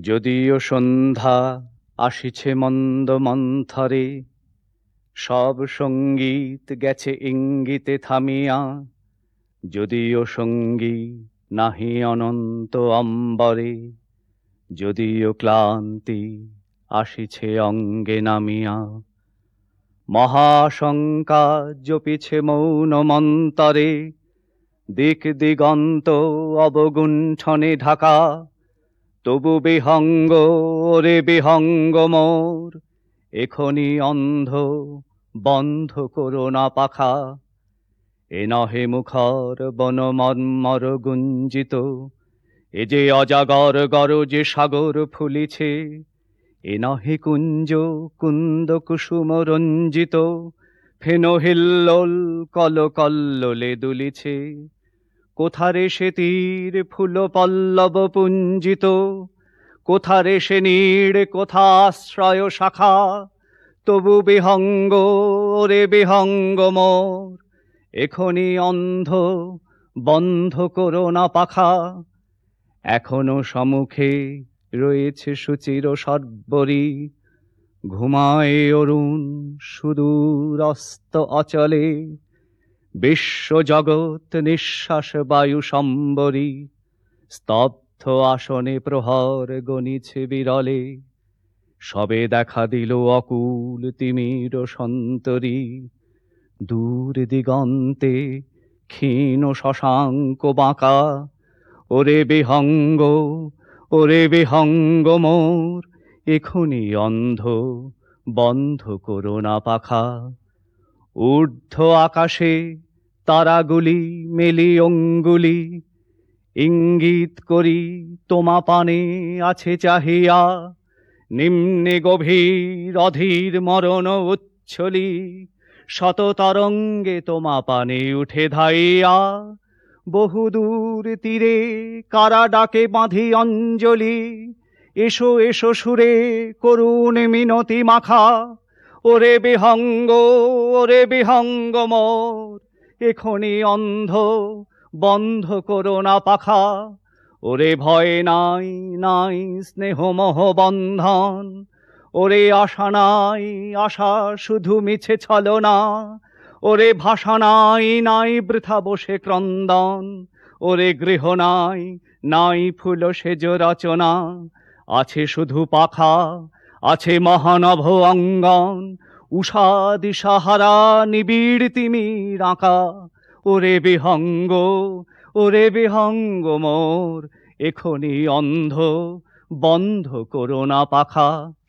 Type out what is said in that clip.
যদিও সন্ধ্যা আসিছে মন্দ মন্থরে, সব সঙ্গীত গেছে ইঙ্গিতে থামিয়া। যদিও সঙ্গী নাহি অনন্ত অম্বরে, যদিও ক্লান্তি আসিছে অঙ্গে নামিয়া। মহাশঙ্কা জপিছে মৌন মন্তরে, দিক দিগন্ত অবগুণ্ঠনে ঢাকা। তবু বিহঙ্গ ওরে বিহঙ্গ মোর, এখনি অন্ধ বন্ধ করো না পাখা। এ নহে মুখর বনমর্মর গুঞ্জিত, এ যে অজাগর গরজে সাগর ফুলিছে। এ নহে কুঞ্জ কুন্দ কুসুম রঞ্জিত, ফেন হিল্লোল কল কল্লোলে দুলিছে। কোথারে সে তীর ফুল পল্লব পুঞ্জিত, কোথারে সে নীড় কোথা আশ্রয় শাখা। তবু বিহঙ্গ ওরে বিহঙ্গ মোর, এখনি অন্ধ বন্ধ করো না পাখা। এখনো সম্মুখে রয়েছে সুচির সর্বরী, ঘুমায় অরুণ সুদূর অস্ত অচলে। বিশ্ব জগৎ নিঃশ্বাস বায়ু সম্বরী, স্তব্ধ আসনে প্রহর গণিছে বিরলে। সবে দেখা দিল অকুল তিমির সন্তরী, দূর দিগন্তে ক্ষীণ শশাঙ্ক বাঁকা। ওরে বিহঙ্গ ওরে বিহঙ্গ মোর, এখনি অন্ধ বন্ধ করো না পাখা। ঊর্ধ্ব আকাশে তারাগুলি মেলি অঙ্গুলি, ইঙ্গিত করি তোমা পানে আছে চাহিয়া। নিম্নে গভীর অধীর মরণ উচ্ছলি, শত তরঙ্গে তোমা পানে উঠে ধাইয়া। বহুদূর তীরে কারা ডাকে বাঁধি অঞ্জলি, এসো এসো সুরে করুণ মিনতি মাখা। ওরে বিহঙ্গ ওরে বিহঙ্গ মোর, এখনি অন্ধ বন্ধ করো না পাখা। ওরে ভয় নাই নাই স্নেহ মোহ বন্ধন, ওরে আশা নাই আশা শুধু মিছে ছলনা। ওরে ভাষা নাই নাই বৃথা বসে ক্রন্দন, ওরে গৃহ নাই নাই ফুল সেজ রচনা। আছে শুধু পাখা আছে মহানভ অঙ্গন, উষা দিশাহারা নিবিড় তিমির আঁকা। ওরে বিহঙ্গ মোর, এখনি অন্ধ বন্ধ করো না পাখা।